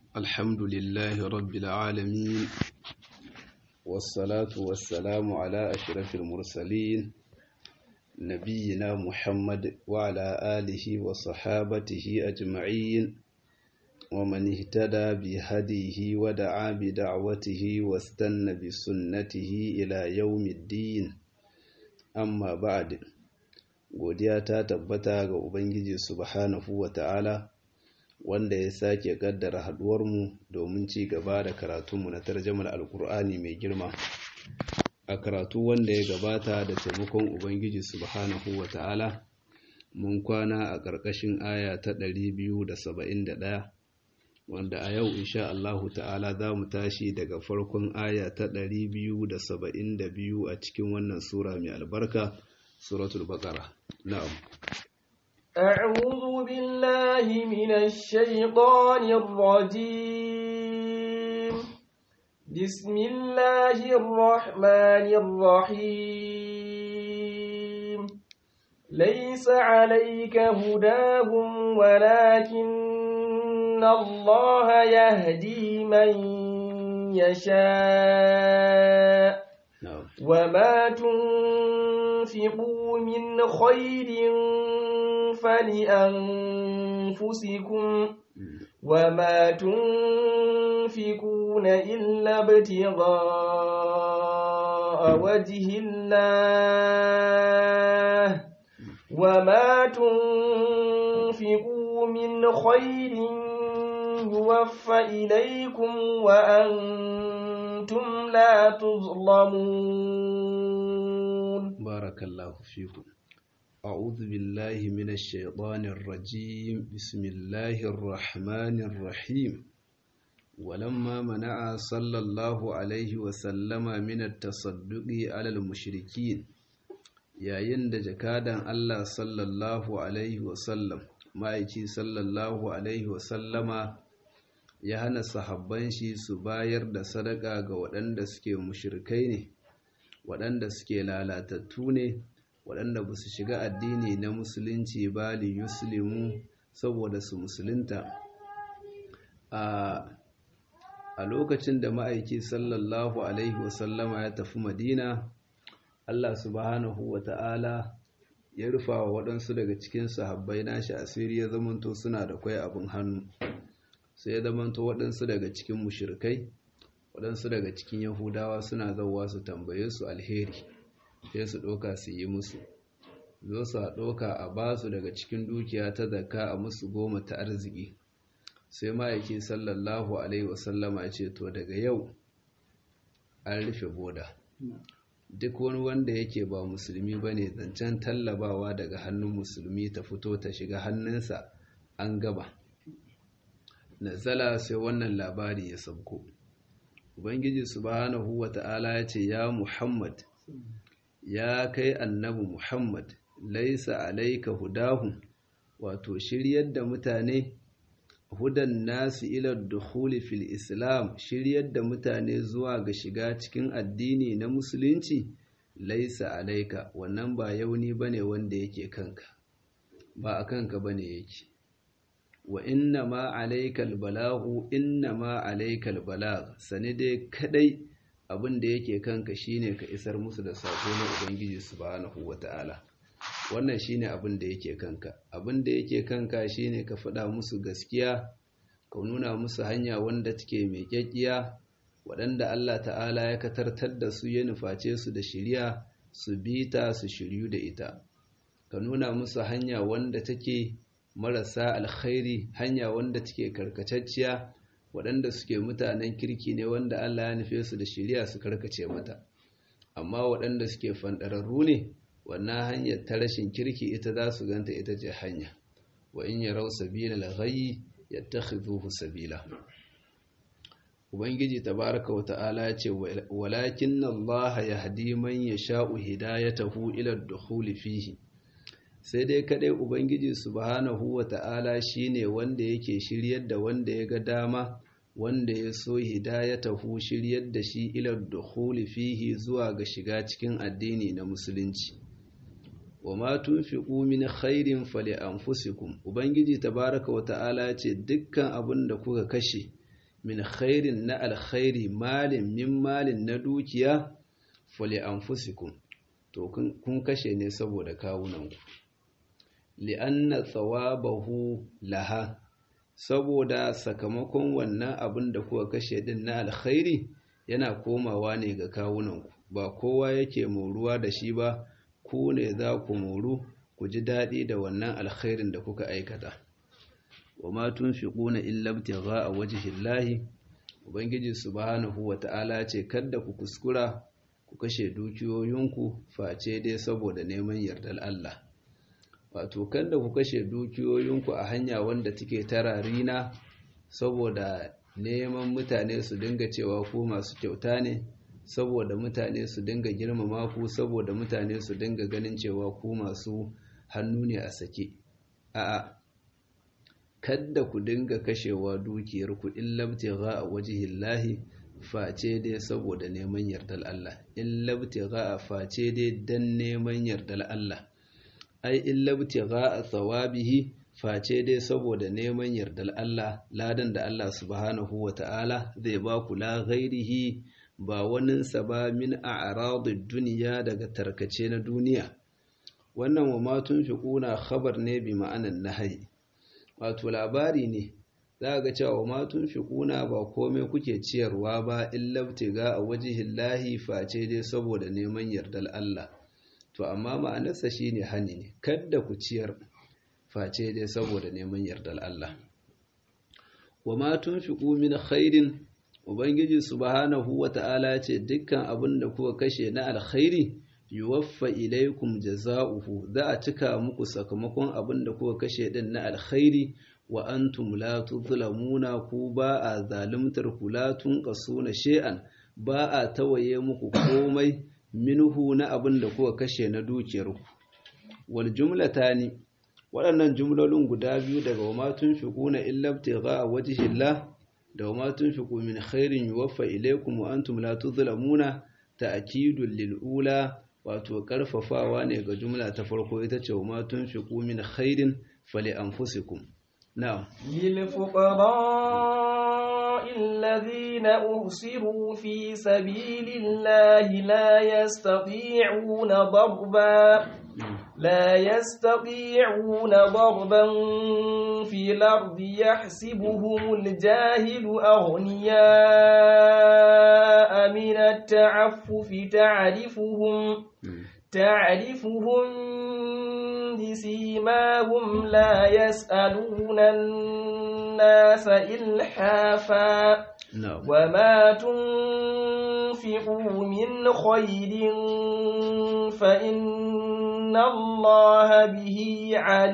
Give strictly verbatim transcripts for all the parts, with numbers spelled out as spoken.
الحمد لله رب العالمين، والصلاة والسلام على أشرف المرسلين نبينا محمد وعلى آله وصحابته أجمعين، ومن اهتدى بهديه ودعا بدعوته واستنى بسنته إلى يوم الدين. أما بعد، godiya ta tabbata ga Ubangiji subhanahu wa ta'ala, wanda ya sake kaddara haduwarmu domin ci gaba da karatunmu na tarjamar alkur'ani mai girma. A karatu wanda ya gabata da taimakon Ubangiji subhanahu wa ta'ala, mun kwana a ƙarƙashin aya ta ɗari biyu da saba'in da ɗaya, wanda a yau insha Allahu ta'ala za mu tashi daga farkon aya ta ɗari biyu da saba'in da biyu a cikin wannan sura mai albarka, suratul baqara. na'am. أعوذ بالله من الشيطان الرجيم. بسم الله الرحمن الرحيم. ليس عليك هداهم ولكن الله يهدي من يشاء. وما تنفقوا من خير فلأنفسكم وما تنفقون إلا ابتغاء وجه الله وما تنفقوا من خير يوفى إليكم وأنتم لا تظلمون. بارك الله فيكم. أعوذ بالله من الشيطان الرجيم. بسم الله الرحمن الرحيم. ولما منع صلى الله عليه وسلم من التصدق على المشركين، yayin da jakadan Allah sallallahu alaihi wasallam ma'aiki sallallahu alaihi wasallama ya hana sahabban shi su bayar da sadaka ga waɗanda suke mushrikai ne, waɗanda suke lalatattu ne, waɗanda ba su shiga addini na musulunci ba, li yuslimu, saboda su musulunta. a lokacin da ma'aiki sallallahu alaihi wasallama ya tafi Madina, Allah subhanahu wa ta'ala ya rufa wa waɗansu daga cikin sahabbai nashi asiri, ya zamanto suna da kwai abin hannu, sai ya zamanto waɗansu daga cikin mushrikai, waɗansu daga cikin yahudawa suna zauwa su tambaye su alheri, sai su ɗauka su yi musu, zo su ɗauka a ba su daga cikin dukiya ta zakka a musu goma ta arziki. Sai ma'aiki sallallahu alaihi wasallama ya ce, to daga yau an rufe boda, duk wani wanda yake ba musulmi ba ne, zancen tallabawa daga hannun musulmi ta fito ta shiga hannunsa an gaba. Nazala sai wannan labari ya sabko. Ubangiji subhanahu wa ta'ala ya ce, ya Muhammad, ya kai annabi Muhammad, laisa alaika hudahum, wato shiryar da mutane, hudan nasu ila dukhuli fil islam, shiryar da mutane zuwa ga shiga cikin addini na musulunci, laisa alaika, wannan ba yauni bane wanda yake kanka, ba a kanka bane yake. wa inna ma alaikal balagu, inna ma alaikal balag, sani dai kadai abin da yake kanka shine ka isar musu da sako na Ubangiji subhanahu wata'ala. Wannan shine abin da yake kanka. Abin da yake kanka shine ka faɗa musu gaskiya, ka nuna musu hanya wanda take mai kyakkiya, waɗanda Allah ta'ala ya katartar da su, ya nuface su da shiriya, su bita su shiryu da ita. Ka nuna musu hanya wanda take marasa alkhairi, hanya wanda take karkatacciya, waɗanda suke mutanen kirki ne wanda Allah ya nufe su da shiriya su karkace mata. Amma waɗanda suke fanɗararru ne, wannan hanyar ta rashin kirki ita za su ganta ita ce hanya. wa in yarau sabila al-ghayy yattakhidhuhu sabila. Ubangiji tabaraka wa ta'ala ya ce, walakinna Allah yahdi man yasha'u hidayatahu ila ad-dukhuli fihi. Sai dai kadai Ubangiji subhanahu wa ta'ala shine wanda yake shiryar da wanda ya ga dama, wanda ya so hidayatahu, shiryar da shi ila dukhuli fihi, zuwa ga shiga cikin addini na musulunci. wa ma tunfiqu min khairin fali anfusikum. Ubangiji tabaraka wa ta'ala ce dukkan abin da kuka kashe min khairin na alkhairi malin min malin na dukiya fali anfusikum to kun kashe ne saboda kawunanku li'anna thawabahu laha saboda sakamakon wannan abin da kuka kashe din na alkhairi yana komawa ne ga kawunanku ba kowa yake moruwa da shi ba ku ne za ku moru ku ji daɗi da wannan alkhairin da kuka aikata wa ma tunfiquna illa ibtigha'a wajhillahi ubangiji subhanahu wata'ala ce kada ku kuskura ku kashe dukiyoyinku face dai saboda neman yardar Allah wato kada ku kashe dukiyoyinku a hanya wanda take tararina saboda neman mutane su dinga cewa ku masu kyauta ne saboda mutane su dinga girmama ku saboda mutane su dinga ganin cewa ku masu hannu ne a sake a'a kada ku dinga kashewa dukiyar ku illa ibtigha'a wajhillahi face dai saboda neman yardar Allah illa ibtigha'a face dai dan neman yardar Allah ai illa ibtigha'a thawabihi face dai saboda neman yardar Allah ladan da Allah subhanahu wata'ala zai ba ku la ghairihi ba waninsa ba min a'radid dunya daga tarkace na duniya wannan wa ma tunfiquna khabar ne bi ma'anan nahyi wato labari ne za ga cewa wa ma tunfiquna ba komai kuke ciyarwa ba illa ibtigha'a wajhillahi face dai saboda neman yardar Allah to amma ma'anarsa shine hani ne kada ku ciyar face dai saboda neman yardar Allah wa ma tunfiqu min khairin ubangiji subhanahu wata'ala ce dukkan abin da kuka kashe na alkhairi yuwaffa ilaykum jazaohu za a cika muku sakamakon abin da kuka kashe din na alkhairi wa antum la tuzlamuna ku ba a zalimtar ku la tunqasuna shay'an ba a tawaye muku komai minhu na abin da kuka kashe na dukiyarku wal jumlatani waɗannan jumlolin guda biyu daga wa ma tunfiquna illa ibtigha'a wajhillah da wa ma tunfiqu min khairin yuwaffa ilaykum wa antum la tuzlamuna ta'kidul lil ula wato karfafawa ne ga jumla ta farko ita ce wa ma tunfiqu min khairin fali anfusikum na'am lil fuqara alladhina uhsiru fi sabilillahi la yastati'una darba لا يستطيعون ضربا في الأرض يحسبهم الجاهل أغنياء من التعفف تعرفهم تعرفهم بسيماهم لا يسألون الناس إلحافا وما تنفقوا من خير فإن Allah bihi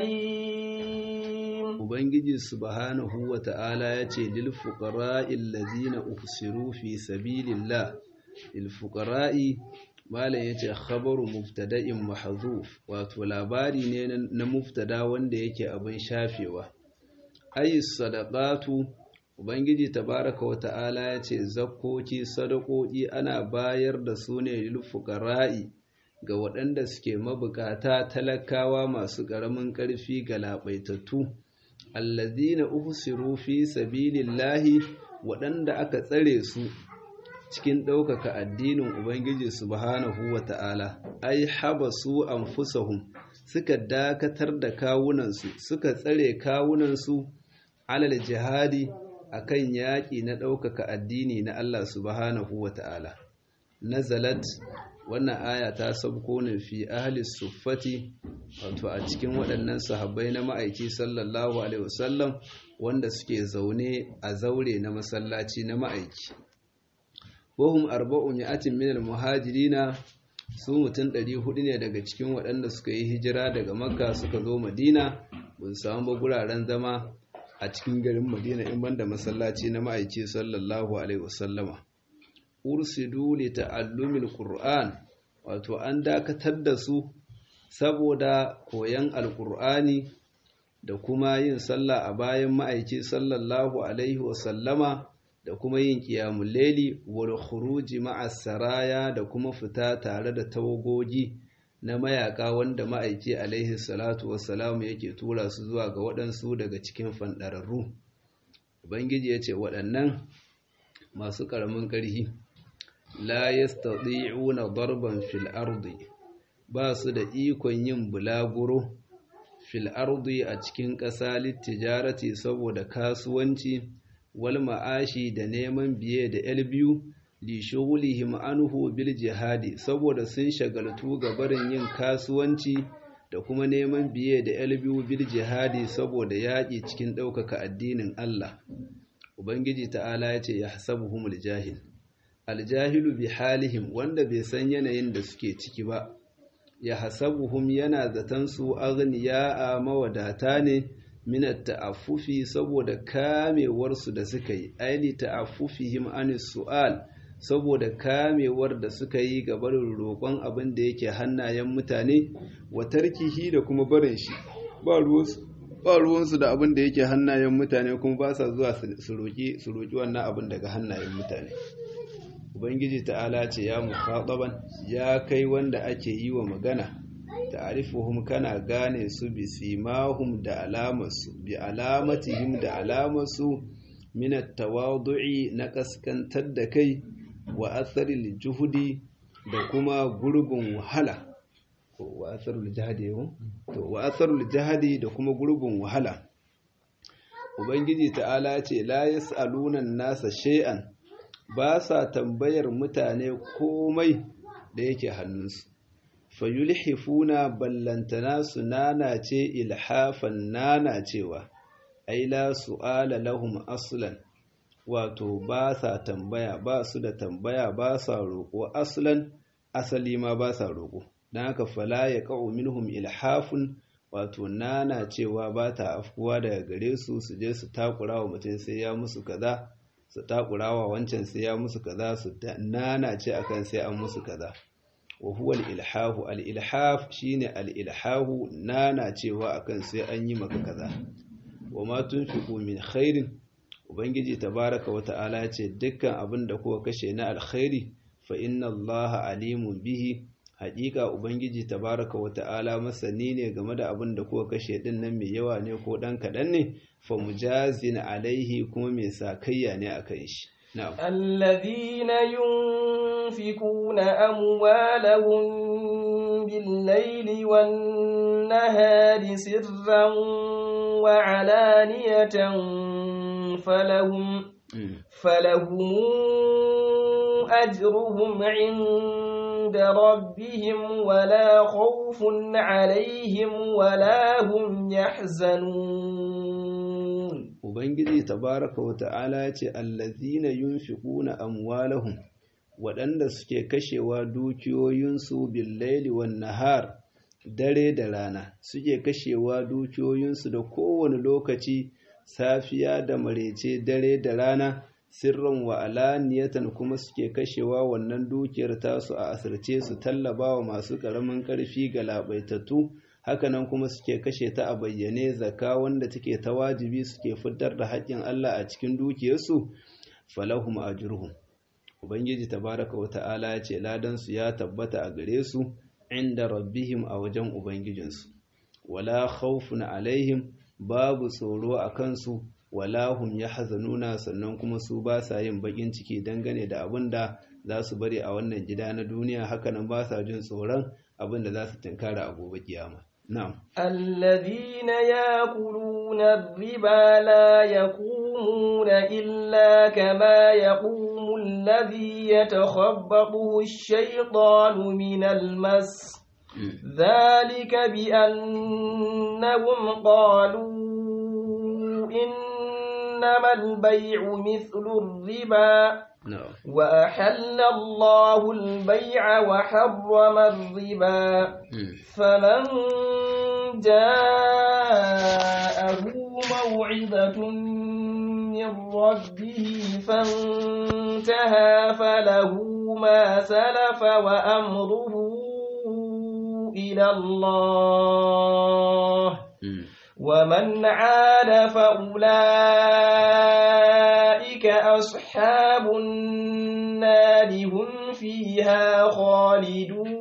alim Ubangiji subhanahu wa ta'ala ya ce lil fuqara'il ladzina uhsiru fi sabilillah lil fuqara'i malan yace khabaru mubtada'in mahzuf wato labari ne na mubtada wanda yake abin shafewa ayi sadaqatu Ubangiji tabaraka wa ta'ala yace zakkoki sadaqoki ana bayar da su ne lil fuqara'i ga waɗanda suke mabukata talakawa masu ƙaramin ƙarfi ga laɓaitattu allazina uhsiru fi sabilillahi waɗanda aka tsare su cikin ɗaukaka addinin Ubangiji subhanahu wata'ala ai habasu anfusahum suka dakatar da kawunansu suka tsare kawunansu alal jihadi akan yaƙi na ɗaukaka addini na Allah subhanahu wata'ala nazalat wannan aya ta sabko ne fi ahli suffati wato a cikin waɗannan sahabbai na ma'aiki sallallahu alaihi wasallam wanda suke zaune a zaure na masallaci na ma'aiki wahum arba'u mi'atin min al-muhajirina su mutum ɗari hudu ne daga cikin waɗanda suka yi hijira daga makka suka zo madina ba su samu ba guraren zama a cikin garin madina in banda masallaci na ma'aiki sallallahu alaihi wasallama ursidu li ta'allumil qur'an wato an dakatar da su saboda koyan alqur'ani da kuma yin sallah a bayan ma'aiki sallallahu alaihi wasallama da kuma yin qiyamul layli wal khuruji ma'as saraya da kuma fita tare da tawagogi na mayaka wanda ma'aiki alaihi salatu wassalam yake tura su zuwa ga waɗansu daga cikin fandararru ubangiji yace waɗannan masu karamin ƙarfi la yastati'una darban fil ardi ba su da ikon yin bulaguro fil ardi a cikin ƙasa littijarati saboda kasuwanci wal ma'ashi da neman biye da elbiyu li shughulihim anhu bil jihadi saboda sun shagaltu ga barin yin kasuwanci da kuma neman biye da elbiyu bil jihadi saboda yaƙi cikin ɗaukaka addinin Allah. Ubangiji ta'ala ya ce yahsabuhumul jahil aljahilu bi halihim wanda bai san yanayin da suke ciki ba yahsabuhum yana zaton su aghniya mawadata ne minat ta'affufi saboda kamewarsu da suka yi aili ta'affufihim anis su'al saboda kamewar da suka yi ga barin roƙon abin da yake hannayen mutane wa tarkihi da kuma barin shi ba ruwansu ba ruwansu da abin da yake hannayen mutane kuma ba sa zuwa su roƙi su roƙi wannan abin daga hannayen mutane. Ubangiji ta'ala ce ya mukhataban ya kai wanda ake yi wa magana ta'rifuhum kana gane su bi simahum da alamarsu bi alamatihim da alamarsu min at-tawadu'i na kaskantar da kai wa atharil juhudi da kuma gurbin wahala ko wa atharul jahdi to wa atharul jahdi da kuma gurbin wahala. Ubangiji ta'ala ce la yas'aluna an-nasa shay'an ba sa tambayar mutane komai da yake hannunsu fayulhifuna ballantana su nana ce ilhafan nana cewa ai la su'ala lahum aslan wato ba sa tambaya ba su da tambaya ba sa roƙo aslan asali ma ba sa roƙo dan haka fala yaqau minhum ilhafun wato nana cewa ba ta afkuwa daga gare su su je su takura wa mutum sai ya musu kaza su takurawa wancan sai ya musu kaza su nana ce akan sai an musu kaza wa huwa al-ilhahu al-ilhaf shine al-ilhahu nana cewa akan sai an yi maka kaza wa ma tunfiqu min khairin ubangiji tabaaraka wa ta'ala ce dukkan abin da kuka kashe na alkhairi fa inna allaha alimun bihi haƙiƙa ubangiji tabaaraka wa ta'ala masani ne game da abin da kuka kashe din nan mai yawa ne ko dan kadan ne fa mujazin alaihi kuma mai sakayya ne akan shi na'am alladhina yunfikuna amwalahum bil-layli wan-nahari sirran wa 'alaniyatan falahum falahum ajruhum 'inda rabbihim wala khawfun 'alayhim wala hum yahzanun. Ubangiji tabaraka wa ta'ala ya ce allazina yunfiquna amwalahum waɗanda suke kashewa dukiyoyinsu bil-laili wan-nahar dare da rana suke kashewa dukiyoyinsu da kowane lokaci safiya da marece dare da rana sirran wa alaniyatan kuma suke kashewa wannan dukiyar tasu a asirce su tallabawa masu ƙaramin ƙarfi ga labaitattu hakanan kuma suke kashe ta a bayyane zakka wanda take ta wajibi suke fitar da haƙƙin Allah a cikin dukiyarsu falahum ajruhum ubangiji tabaraka wa ta'ala ya ce ladan su ya tabbata a gare su inda rabbihim a wajen ubangijinsu wala khawfun alaihim babu tsoro a kansu wala hum yahzanuna sannan kuma su ba sa yin bakin ciki dangane da abin da za su bari a wannan gida na duniya hakanan ba sa jin tsoron abin da za su tunkara a gobe kiyama. نعم الذين يأكلون الربا لا يقومون إلا كما يقوم الذي يتخبطه الشيطان من المس ذلك بأنهم قالوا إنما البيع مثل الربا نعم وأحل الله البيع وحرم الربا فمن جاءه موعظة من ربه فانتهى فله ما سلف وأمره إلى الله ومن عاد فأولئك أصحاب النار هم فيها خالدون.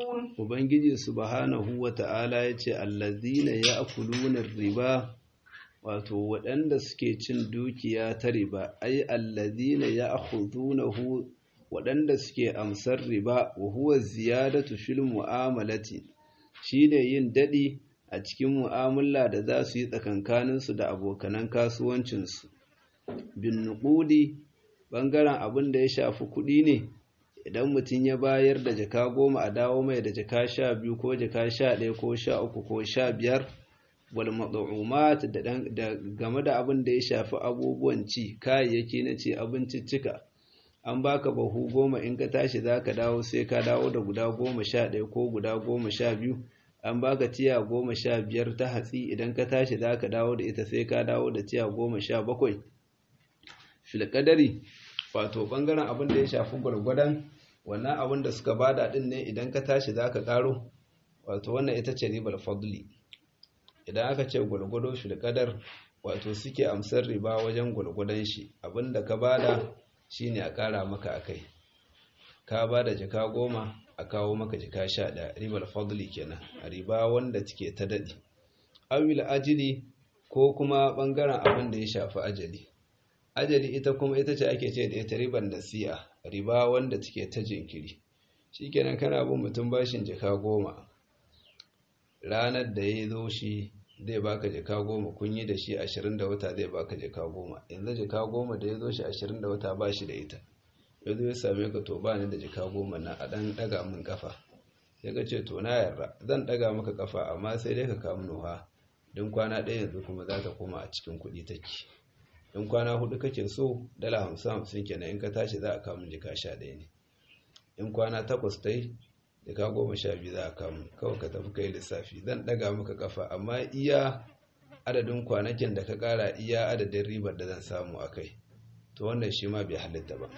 Ubangiji subhanahu wa ta'ala ya ce, Allazina ya akuluna riba wato waɗanda suke cin dukiya ta riba ai allazina ya'khudunahu waɗanda suke amsar riba wa huwa ziyadatu fil mu'amalati shine yin dadi a cikin mu'amala da za su yi tsakankaninsu da abokanan kasuwancinsu bin nuqudi bangaren abin da ya shafi kuɗi ne idan mutum ya bayar da jaka goma a dawo mai da jaka sha biyu ko jaka sha ɗaya ko sha uku ko sha biyar wal mad'umat da game da abin da ya shafi abubuwan ci kayayyaki na ci abinciccika an baka bahu goma in ka tashi zaka dawo sai ka dawo da guda goma sha ɗaya ko guda goma sha biyu an baka tiya goma sha biyar ta hatsi idan ka tashi zaka dawo da ita sai ka dawo da tiya goma sha bakwai fil qadari wato bangaren abin da ya shafi gwargwadon wannan abin da suka bada din ne idan ka tashi zaka karo wato wannan ita ce ribar fadli idan aka ce gwargwado fil qadar wato suke amsar riba wajen gwargwadon shi abinda ka bada shine a kara maka akai ka bada jaka goma a kawo maka jaka sha ɗaya ribar fadli kenan a riba wanda take ta dadi awil ajili ko kuma bangaren abin da ya shafi ajali ajali ita kuma ita ce ake ce da ita ribar nasi'a riba wanda take ta jinkiri shikenan kana bin mutum bashin jaka goma ranar da ya zo shi zai baka jaka goma kun yi da shi ashirin da wata zai baka jaka goma yanzu jaka goma da ya zo shi ashirin da wata ba shi da ita ya zo ya same ka to ba ni da jaka goma na a ɗan ɗaga min ƙafa sai ka ce to na yarda zan ɗaga maka ƙafa amma sai dai ka kamu nuha don kwana ɗaya yanzu kuma za ta koma a cikin kuɗi take in kwana hudu kake so dala hamsin hamsin kenan in ka tashi za a kamun jaka sha ɗaya ne in kwana takwas ta yi jaka goma sha biyu za a kamun kawai ka tafi kai lissafi zan ɗaga maka ƙafa amma iya adadin kwanakin da ka ƙara iya adadin ribar da zan samu a kai to wannan shi ma bai halitta ba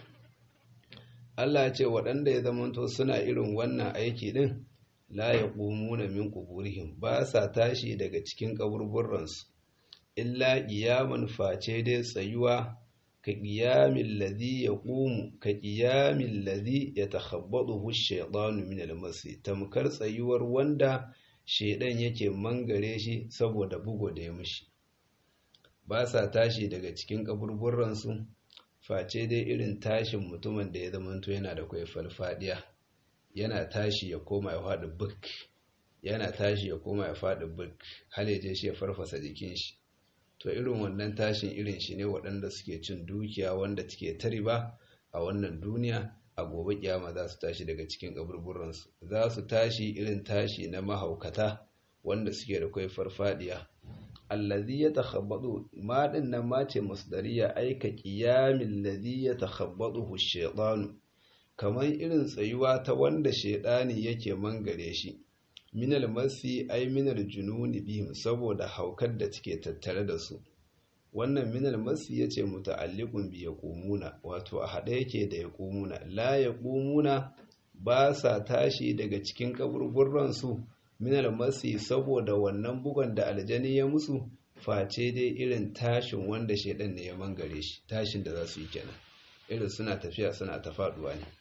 Allah ce waɗanda ya zamanto suna irin wannan aiki ɗin la ya ƙumuna min ƙuburihim ba sa tashi daga cikin ƙaburburansu illa ƙiyaman face dai tsayuwa ka ƙiyamin ladhi ya ƙumu ka ƙiyamin ladhi ya takhabbadu shaidanu min almasi tamkar tsayuwar wanda shaidan yake mangare shi saboda bugu da ya mishi ba sa tashi daga cikin ƙaburburansu face dai irin tashin mutumin da ya zamanto yana da kwai farfadiya yana tashi ya koma ya faɗi buk yana tashi ya koma ya faɗi buk har ya je shi ya farfasa jikin shi to irin wannan tashin irin shi ne waɗanda suke cin dukiya wanda take ta riba a wannan duniya a gobe kiyama za su tashi daga cikin kaburburansu za su tashi irin tashi na mahaukata wanda suke da kwai farfadiya allazi yatakhabbadu ma din nan ma ce masdariya aika qiyamil ladhi yatakhabbadu ash-shaytanu kaman irin tsayuwa ta wanda shedani yake mangare shi minal masi ay minal jununi bihim saboda haukar da take tattare da su wannan minal masi yace muta'alliqun bi yaqumuna wato a hade yake da yaqumuna la yaqumuna ba sa tashi daga cikin kaburburran su minal masi saboda wannan bugan da aljani ya musu face dai irin tashin wanda shedan ne ya mangare shi tashin da za su yi kenan irin suna tafiya suna ta faduwa ne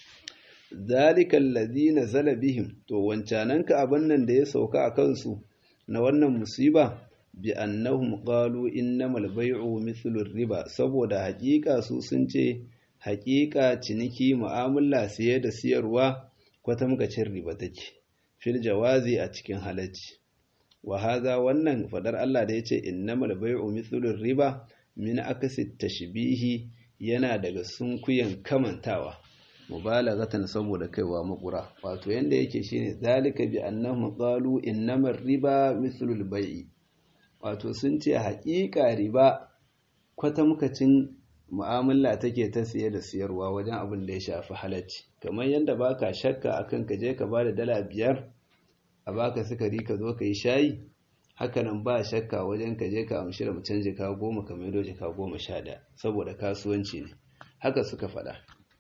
zalika allazi nazala bihim to wancananka abin nan da ya sauka a kansu na wannan musiba bi annahum qalu innamal bay'u mithlu riba saboda haƙiƙa su sun ce haƙiƙa ciniki mu'amala siye da siyarwa kwata muka cin riba take fil jawazi a cikin halacci wa hadha wannan fadar Allah da yace innamal bay'u mithlu riba min akasi tashbihi yana daga sunkuyan kamantawa mubalagatan saboda kaiwa makura wato yanda yake shine zalika bi annahum qalu innamar riba mithlul bai'i wato sun ce haƙiƙa riba kwata mukacin mu'amala take ta siye da siyarwa wajen abin da ya shafi halacci kamar yanda baka shakka akan ka je ka bada dala biyar a baka sukari ka zo ka yi shayi hakanan ba shakka wajen ka je ka amshi da mutum jika goma ka maido jika goma sha ɗaya saboda kasuwanci ne haka suka faɗa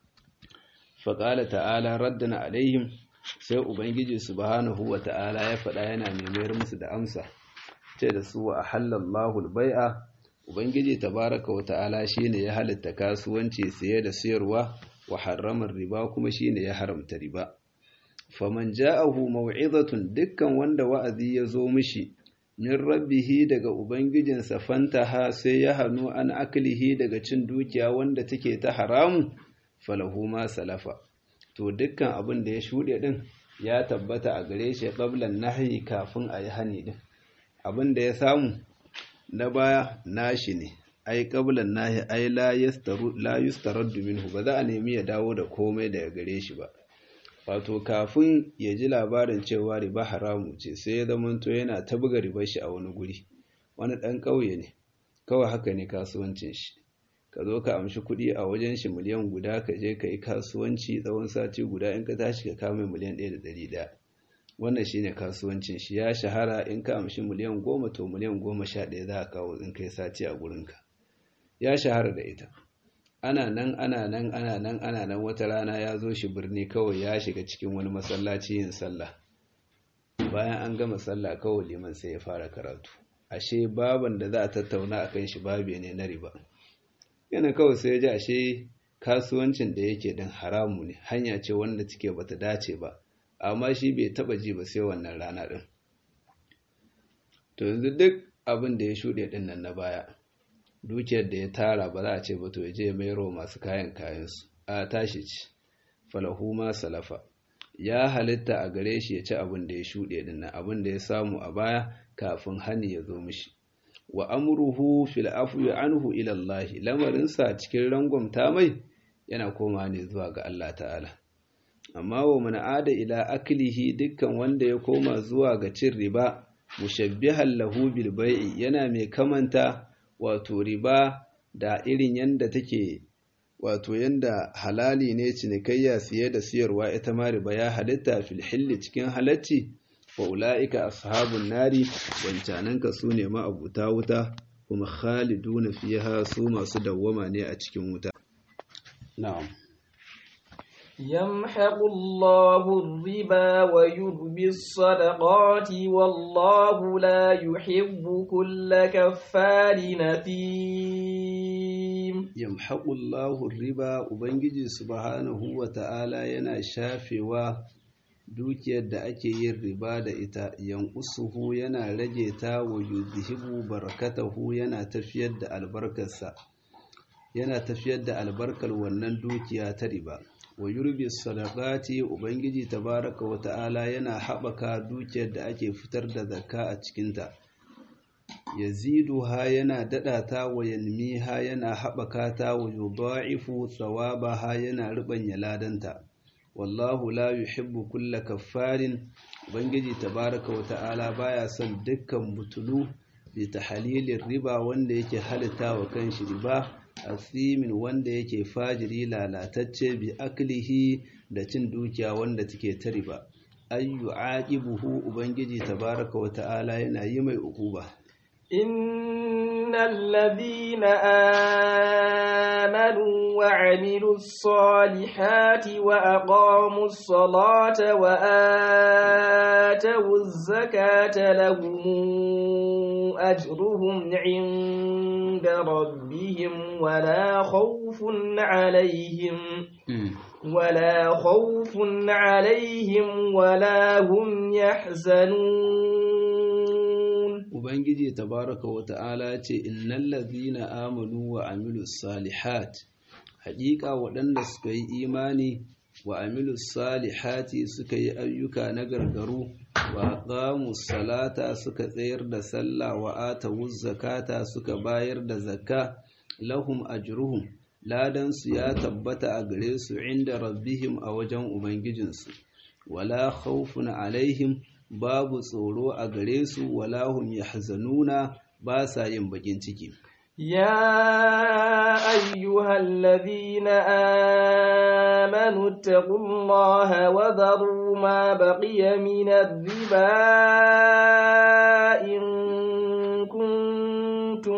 faƙala ta'ala raddana alaihim sai ubangiji subhanahu wa ta'ala ya faɗa yana nemayar musu da amsa ce da su wa halallahu albai'a ubangiji tabaraka wa ta'ala shine ya halitta kasuwanci siye da siyarwa wa harramar riba kuma shine ya haramta riba faman ja'ahu maw'izatun dukkan wanda wa'azi ya zo mishi min rabbihi daga ubangijinsa fantaha sai ya hanu an aklihi daga cin dukiya wanda take ta haramu falahu ma salafa to dukkan abin da ya shuɗe din ya tabbata a gare shi qablan nahyi kafin a yi hani din abin da ya samu na baya nashi ne ai qablan nahyi ai la yastaru la yustaraddu minhu ba za a nemi ya dawo da komai daga gare shi ba wato kafin ya ji labarin cewa riba haramu ce sai ya zamanto yana ta buga ribar shi a wani guri wani ɗan ƙauye ne kawai haka ne kasuwancin shi ka zo ka amshi kuɗi a wajen shi miliyan guda ka je ka yi kasuwanci tsawon sati guda in ka tashi ka kama miliyan ɗaya da ɗari ɗaya wannan shine kasuwancin shi ya shahara in ka amshi miliyan goma to miliyan goma sha ɗaya za a kawo in kai sati a gurinka ya shahara da ita ana nan ana nan ana nan ana nan wata rana ya zo shi birni kawai ya shiga cikin wani masallaci yin sallah bayan an gama sallah kawai liman sai ya fara karatu ashe baban da za a tattauna a kan shi babe ne na riba yana kawai sai ya ji ashe kasuwancin da yake din haramu ne hanya ce wanda take bata dace ba amma shi bai taba ji ba sai wannan rana din to yanzu duk abin da ya shuɗe din nan na baya dukiyar da ya tara ba za a ce ba to ya je mairo masu kayan kayansu a tashi ci falahu ma salafa ya halitta a gare shi ya ci abin da ya shuɗe din nan abin da ya samu a baya kafin hani ya zo mishi wa amruhu fil afwi anhu ila Allah lamarin sa cikin rangwamta mai yana koma ne zuwa ga Allah ta'ala amma wa man ada ila aklihi dukkan wanda ya koma zuwa ga cin riba mushabbihan lahu bil bai'i yana mai kamanta wato riba da irin yanda take wato yanda halali ne cinikayya siye da siyarwa ita ma riba ya halitta fil hilli cikin halacci wa ulaika ashabun nari wancananka su ne ma abuta wuta kuma khaliduna fiha su masu dawwama ne a cikin wuta na'am يمحق الله الربا ويربي الصدقات والله لا يحب كل كفار نثيم يمحق الله الربا ubangiji subhanahu wata'ala yana shafewa dukiyar da ake yin riba da ita yanqusuhu yana rage ta wa yudhibu barakatahu yana tafiyar da albarkarsa yana tafiyar da albarkar wannan dukiya ta riba wa yurbi sadaqati ubangiji tabaraka wa ta'ala yana haɓaka dukiyar da ake fitar da zakka a cikinta yaziduha yana dada ta wa yanmiha yana haɓaka ta wa yudha'ifu thawabaha yana rubanya ladanta wallahu la yuhibbu kulla kaffarin ubangiji tabaraka wa ta'ala baya son dukkan butulu bi tahlilin riba wanda yake halitta wa kanshi riba asimin wanda yake fajiri lalatacce bi aklihi da cin dukiya wanda take ta riba ayyu aqibuhu ubangiji tabaraka wa ta'ala yana yi mai ukuba innal ladhina amanu wa 'amilus salihati wa aqamus salata wa atawuz zakata lahum ajruhum 'inda rabbihim wala khawfun 'alayhim wala khawfun 'alayhim wala hum yahzanun ubangiji tabaraka wa ta'ala ce innal ladhina amanu wa 'amilus salihat haqiqa waɗanda suka yi imani wa 'amilus salihati suka yi ayyuka na gargaru wa qamus salata suka tsayar da sallah wa atawuz zakata suka bayar da zakka lahum ajruhum ladan su ya tabbata a gare su inda rabbihim a wajen ubangijinsu wala khawfun alaihim babu tsoro a gare su wala hum yahzanuna ba sa yin bakin ciki يا أيها الذين آمنوا اتقوا الله وذروا ما بقي من الربا إن كنتم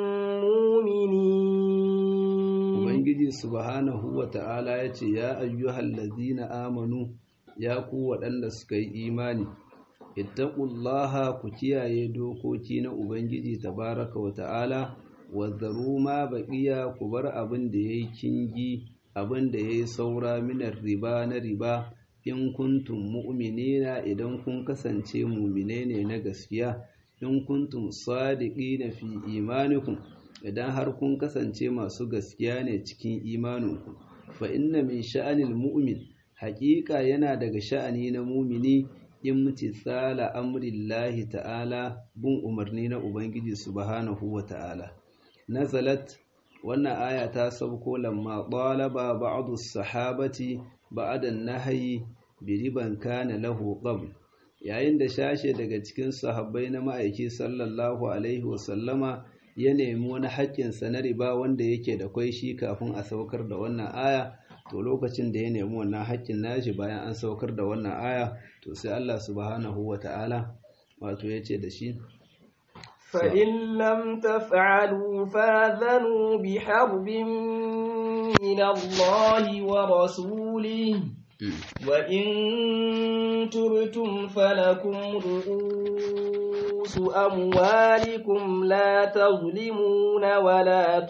مؤمنين Ubangiji subhanahu wa ta'ala ya ce, Ya ayyuhal ladhina amanu, ya ku waɗanda suka yi imani, ittaqullaha ku kiyaye dokoki na Ubangiji tabaraka wa ta'ala, wadharu ma baqiya ku bar abin da yayi kingi abin da yayi saura minar riba na riba in kuntum mu'minina idan kun kasance mu'mine ne na gaskiya in kuntum sadiqina fi imanikum idan har kun kasance masu gaskiya ne cikin imaninku fa inna min sha'anil mu'min haƙiƙa yana daga sha'ani na mumini imtitsala amrillahi ta'ala bin umarni na ubangiji subhanahu wa ta'ala nazalat wannan aya ta sauko lamma talaba ba'du sahabati ba'da an-nahyi bi riban kana lahu qabl yayin da shashe daga cikin sahabbai na ma'aiki sallallahu alaihi wa sallama ya nemi wani haƙƙinsa na riba wanda yake da kwai shi kafin a saukar da wannan aya to lokacin da ya nemi wannan haƙƙin nashi bayan an saukar da wannan aya to sai Allah subhanahu wata'ala wato yace da shi fa in lam taf'alu fadhanu biharbin min Allah wa rasulihi wa in tubtum falakum ru'usu amwalikum la tazlimuna wa la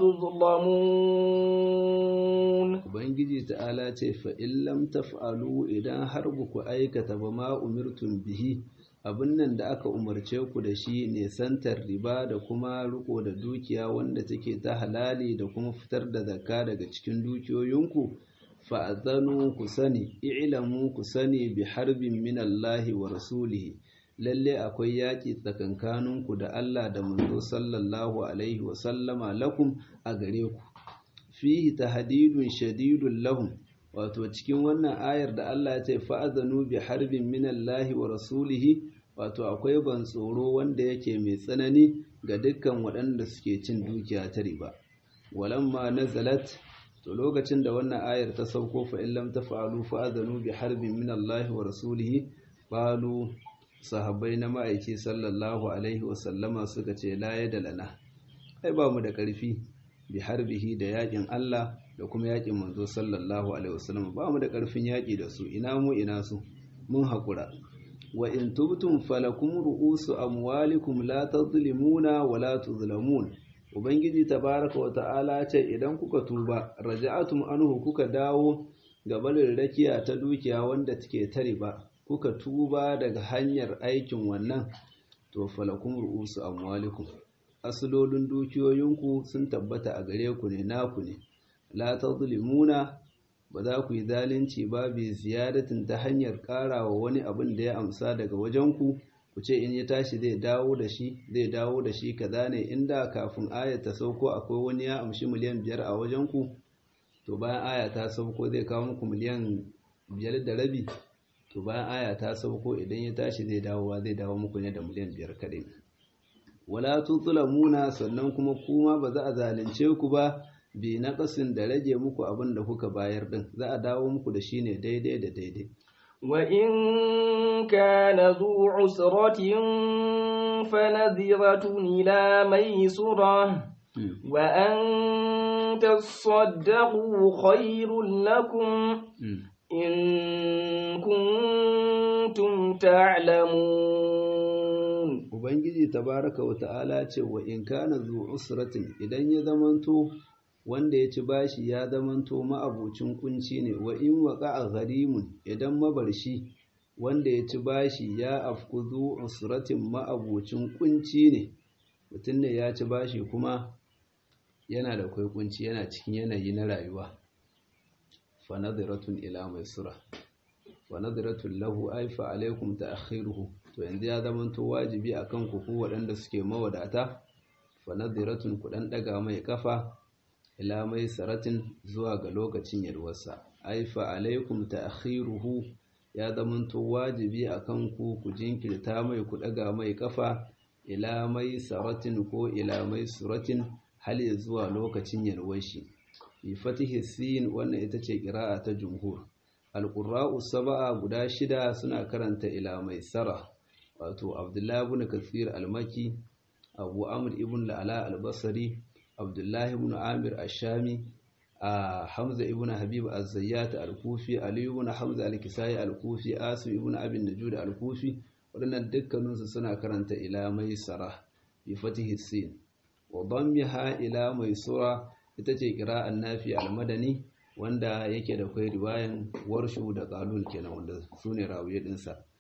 tuzlamun. Ubangiji ta'ala ce fa in lam taf'alu idan har ku aikata ba ma umirtum bihi abin nan da aka umarce ku da shi ne santar riba da kuma riko da dukiya wanda take ta halali da kuma fitar da zakka daga cikin dukiyoyinku fa'adhanu ku sani i'lamu ku sani bi harbin min Allah wa rasulihi lalle akwai yaki tsakankaninku da Allah da manzo sallallahu alaihi wa sallama lakum a gare ku fihi tahdidun shadidun lahum wato cikin wannan ayar da Allah ya ce fa'adhanu bi harbin min Allah wa rasulihi wato akwai ban tsoro wanda yake mai tsanani ga dukkan waɗanda suke cin dukiya ta riba walamma nazalat to lokacin da wannan ayar ta sauko fa in lam taf'alu fa'adhanu bi harbin min Allah wa rasulihi qalu sahabbai na ma'aiki sallallahu alaihi wa sallama suka ce la yadalana ai ba mu da ƙarfi bi harbihi da yakin Allah da kuma yakin manzo sallallahu alaihi wa sallam ba mu da ƙarfin yaki da su ina mu ina su mun hakura wa in tubtum falakum ru'usu amwalikum la tadhlimuna wa la tuzlamun ubangiji tabaraka wa ta'ala ce idan kuka tuba raja'atum anhu kuka dawo ga barin rakiya ta dukiya wanda take ta riba kuka tuba daga hanyar aikin wannan to falakum ru'usu amwalikum aslolin dukiyoyinku sun tabbata a gare ku ne naku ne la tadhlimuna ba za ku yi zalunci ba bi ziyadatin ta hanyar karawa wani abin da ya amsa daga wajenku ku ce in ya tashi zai dawo da shi zai dawo da shi kaza ne inda kafin aya ta sauko akwai wani ya amshi miliyan biyar a wajenku to bayan aya ta sauko zai kawo muku miliyan biyar da rabi to bayan aya ta sauko idan ya tashi zai dawo zai dawo muku ne da miliyan biyar kaɗai wala tutlamuna sannan kuma kuma ba za a zalunce ku ba bi naqasin da rage muku abin da kuka bayar din za a dawo muku da shi ne daidai da daidai وإن كان ذو عسرة فنذرة إلى ميسرة وأن تصدقوا خير لكم إن كنتم تعلمون Ubangiji tabaraka wa ta'ala ce wa in kana zu usratin idan ya zamanto wanda ya ci bashi ya zamanto ma'abucin kunci ne wa in waqa'a gharimun idan mabarshi wanda ya ci bashi ya afkuzu usratin ma'abucin kunci ne mutum ne ya ci bashi kuma yana da kai kunci yana cikin yanayi na rayuwa fa nadhiratun ila maisura fa nadhiratun lahu ay fa alaykum ta'khiruhu to yanzu ya zamanto wajibi akan ku ku waɗanda suke mawadata fa nadhiratun ku dan daga mai kafa ila mai saratin zuwa ga lokacin yalwarsa aifa alaikum ta'khiruhu ya zamanto wajibi akan ku ku jinkirta mai ku daga mai kafa ila mai saratin ko ila mai suratin hal zuwa lokacin yalwarshi bi fatihi sin wannan ita ce qira'a ta jumhur alqurra'u sab'a guda shida suna karanta ila mai sara wato abdullahi ibn kathir al-maki abu amr ibn al-ala al-basri Abdullahi ibn Amir Ash-Shami, Hamza ibn Habib Az-Zayyat Al-Kufi, Ali ibn Hamza Al-Kisai Al-Kufi, Asim ibn Abi Najud Al-Kufi, wadannan dukkaninsu suna karanta ila maisara bi fatihi sin. Wa dammiha ila maisura ita ce qira'an Nafi Al-Madani wanda yake da kai riwayan Warshu da Qalun kenan wanda sune rawiye din sa.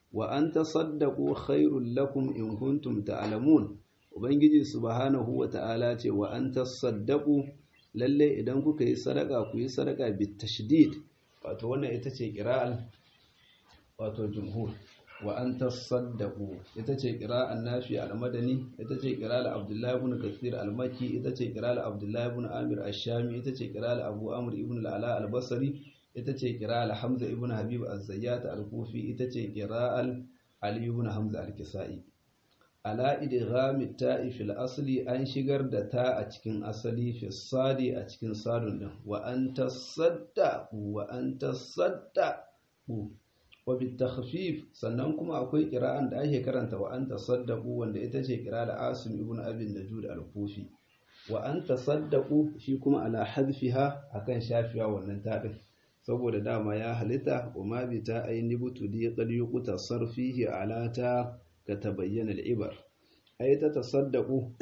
wa an tasaddaqu khairul lakum in kuntum ta'lamun ubangiji subhanahu wa ta'ala ce wa an tasaddaqu lalle idan kuka yi sadaka ku yi sadaka bit tashdid wato wannan ita ce qira'al wato jumhur wa an tasaddaqu ita ce qira'an nafi al-madani ita ce qira'al abdullah ibn kathir al-makki ita ce qira'al abdullah ibn amir ash-shami ita ce qira'al abu amr ibn al-ala al-basri ita ce qira'al hamza ibn habib az-zayyat al-kufi ita ce qira'al ali ibn hamza al-kisai ala idghami ta'i fil asli an shigar da ta a cikin asali fi sadi a cikin sadun din wa an tasaddaqu wa an tasaddaqu wa bit takhfif sannan kuma akwai qira'an da ake karanta wa an tasaddaqu wanda ita ce qira'al asim ibn abi najud al-kufi wa an tasaddaqu shi kuma ala hadfiha akan shafiya wannan ta din saboda dama ya halitta wa ma bi ta ayni butudi qad yuqta sarfihi ala ta ka tabayyana al'ibar ai ta tasaddaku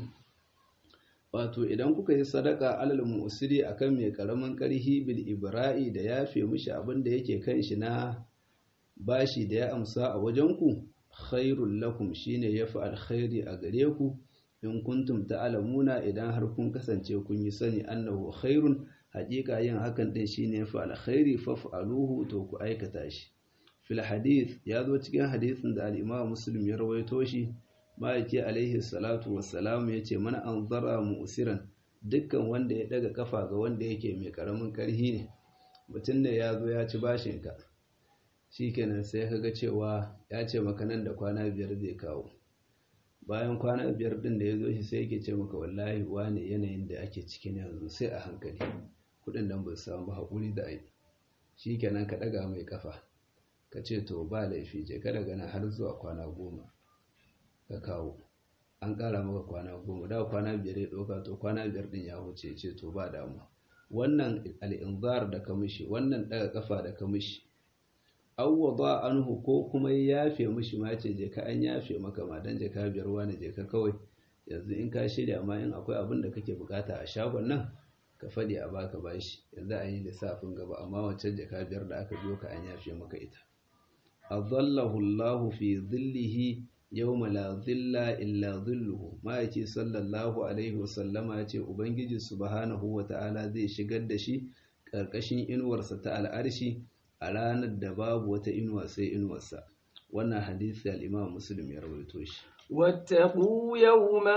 wato idan kuka yi sadaka alal mu'siri akan mai karamin karhi bil ibra'i da yafe mishi abin da yake kan shi na bashi da ya amsa a wajenku khairul lakum shine yafi alkhairi a gare ku in kuntum ta'lamuna idan har kun kasance kun yi sani annahu khairun haƙiƙa yin hakan din shine yafi alkhairi faf'aluhu to ku aikata shi fil hadith ya zo cikin hadisin da al-Imam Muslim ya rawaito shi ma'aiki alaihi salatu wassalam yace man anzara mu'siran dukkan wanda ya daga kafa ga wanda yake mai karamin karhi ne mutum ne ya zo ya ci bashin ka shikenan sai kaga cewa ya ce maka nan da kwana biyar zai kawo bayan kwana biyar din da ya zo shi sai yake ce maka wallahi wane yanayin da ake cikin yanzu sai a hankali kudin nan ba su samu ba hakuri da ai shikenan ka daga mai kafa ka ce to ba laifi je kada gana har zuwa kwana goma ka kawo an ƙara maka kwana goma da kwana biyar ya ɗauka to kwana biyar ɗin ya wuce ce to ba damu wannan al'inzar da ka mishi wannan ɗaga ƙafa da ka mishi awwada anhu ko kuma ya yafe mishi ma ce je ka an yafe maka ma dan je ka biyar wani je ka kawai yanzu in ka shirya ma in akwai abin da kake bukata a shagon nan ka faɗi a baka bashi yanzu a yi lissafin gaba amma wancan jaka biyar da aka biyo ka an yafe maka ita adallahu Allahu fi dhillihi yawma la dhilla illa dhilluhu ma'aiki sallallahu alaihi wasallama ya ce ubangiji subhanahu wata'ala zai shigar da shi karkashin inuwarsa ta al'arshi a ranar da babu wata inuwa sai inuwarsa wannan hadisi al-Imam Muslim ya rawaito shi واتقوا يوما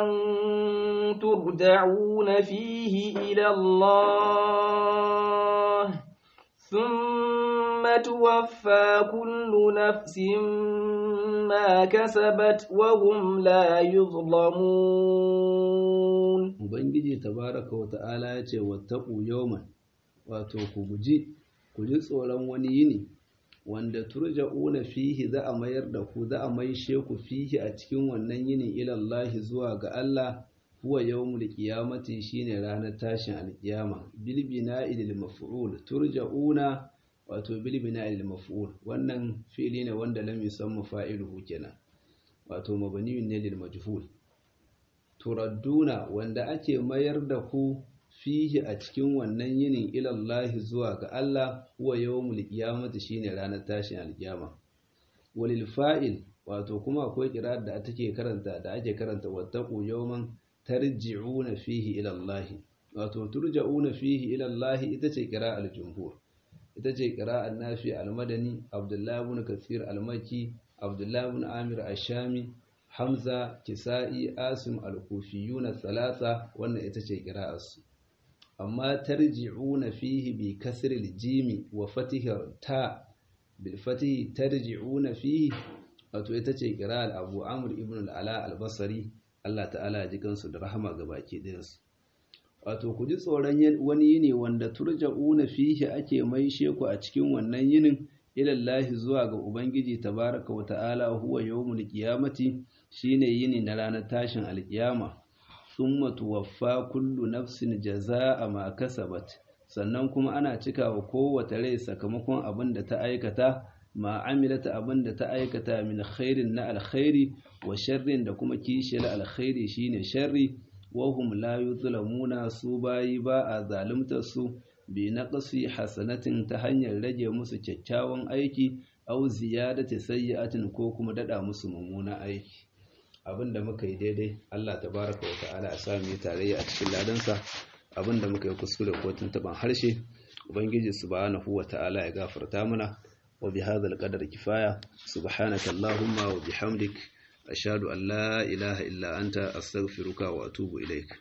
ترجعون فيه إلى الله ثم توفى كل نفس ما كسبت وهم لا يظلمون Ubangiji tabaraka wa ta'ala ya ce wattaqu yawman wato ku guji ku ji tsoron wani yini wanda turja'una fihi za a mayar da ku za a maishe ku fihi a cikin wannan yinin ilallahi zuwa ga Allah huwa yawmul qiyamati shine ranar tashin alkiyama bil bina'i lil maf'ul turja'una wato bil bina'i lil maf'ul wannan fi'li ne wanda lam yusamma fa'iluhu kenan wato mabniyun ne lil majhul turadduna wanda ake mayar da ku fihi a cikin wannan yinin ilallahi zuwa ga Allah huwa yawmul qiyamati shine ranar tashin alkiyama walil fa'il wato kuma akwai kirar da take karanta da ake karanta wattaqu yawman tarji'una fihi ilallahi wato turja'una fihi ilallahi ita ce qira'al jumhur ita ce qira'an nafi al-madani abdullah ibn kathir al-makki abdullah ibn amir ash-shami hamza kisa'i asim al-kufiyuna thalatha wannan ita ce qira'arsu amma tarji'una fihi bi kasril jimi wa fatihi ta bil fatihi tarji'una fihi wato ita ce qira'al Abu Amr ibn al-Ala al-Basri Allah ta'ala ya ji kansu da rahama ga baki ɗayansu wato ku ji tsoron wani yini wanda turja'una fihi ake maishe ku a cikin wannan yinin ilallahi zuwa ga Ubangiji tabaraka wa ta'ala huwa yawmul qiyamati shine yini na ranar tashin alkiyama summa tuwaffa kullu nafsin jazaa'a ma kasabat sannan kuma ana cikawa kowace rai sakamakon abin da ta aikata ma amilata abin da ta aikata min khairin na alkhairi wa sharrin da kuma kishiyar alkhairi shine sharri wa hum la yuzlamuna su bayi ba a zaluntar su bi naqsi hasanatin ta hanyar rage musu kyakkyawan aiki au ziyadati sayyi'atin ko kuma dada musu mummuna aiki. Abinda muka yi daidai Allah tabaraka wa ta'ala ya sa mu yi tarayya a cikin ladansa, abinda muka yi kuskure ko tuntuban harshe ubangiji subhanahu wa ta'ala ya gafarta mana. wa bihadha alqadar kifaya, subhanaka allahumma wa bihamdik ashhadu an la ilaha illa anta astaghfiruka wa atubu ilaik.